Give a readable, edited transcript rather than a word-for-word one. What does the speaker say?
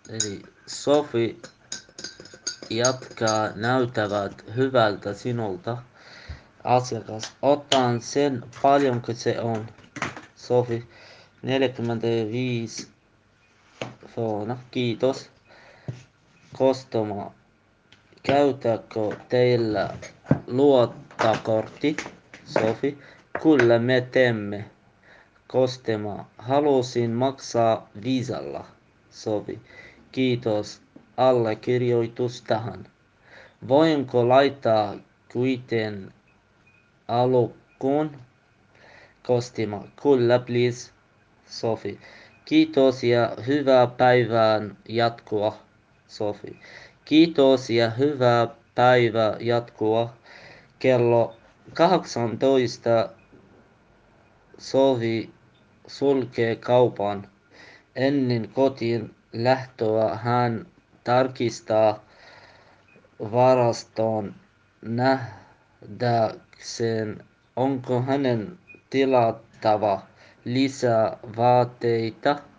Eli Sofi jatkaa näyttävät hyvältä sinulta. Asiakas, otan sen paljonko se on. Sofi, 45 kroona, kiitos. Kostoma, käytäkö teillä luottokortti? Sofi, kyllä me teemme. Kostema, halusin maksaa viisalla. Sofi, kiitos. Allekirjoitus tähän. Voinko laittaa kuiten alkuun? Kostima, kyllä please. Sofi, kiitos ja hyvää päivän jatkoa. Sofi, kiitos ja hyvää päivää jatkoa. Kello 18 Sofi sulkee kaupan. Ennen kotiin lähtöä hän tarkistaa varaston nähdäkseen, onko hänen tilattava lisää vaatteita.